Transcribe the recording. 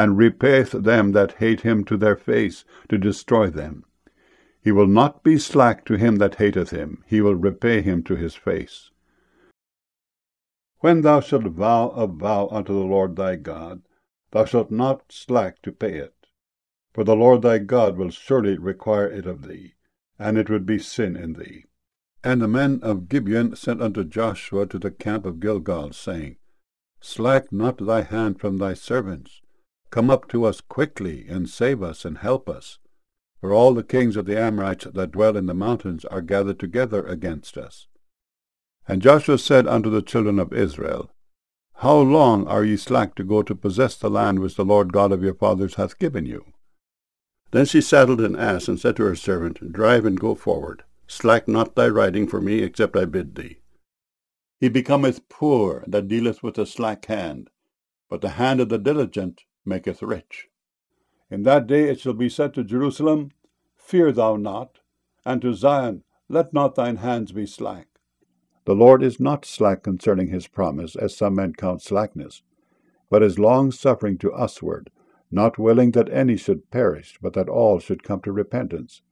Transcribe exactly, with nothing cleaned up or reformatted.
and repayeth them that hate him to their face, to destroy them. He will not be slack to him that hateth him, he will repay him to his face. When thou shalt vow a vow unto the Lord thy God, thou shalt not slack to pay it. For the Lord thy God will surely require it of thee, and it would be sin in thee. And the men of Gibeon sent unto Joshua to the camp of Gilgal, saying, Slack not thy hand from thy servants. Come up to us quickly, and save us, and help us. For all the kings of the Amorites that dwell in the mountains are gathered together against us. And Joshua said unto the children of Israel, How long are ye slack to go to possess the land which the Lord God of your fathers hath given you? Then she saddled an ass, and said to her servant, Drive and go forward. Slack not thy riding for me, except I bid thee. He becometh poor that dealeth with a slack hand, but the hand of the diligent maketh rich. In that day it shall be said to Jerusalem, Fear thou not, and to Zion, Let not thine hands be slack. The Lord is not slack concerning his promise, as some men count slackness, but is long-suffering to usward, not willing that any should perish, but that all should come to repentance.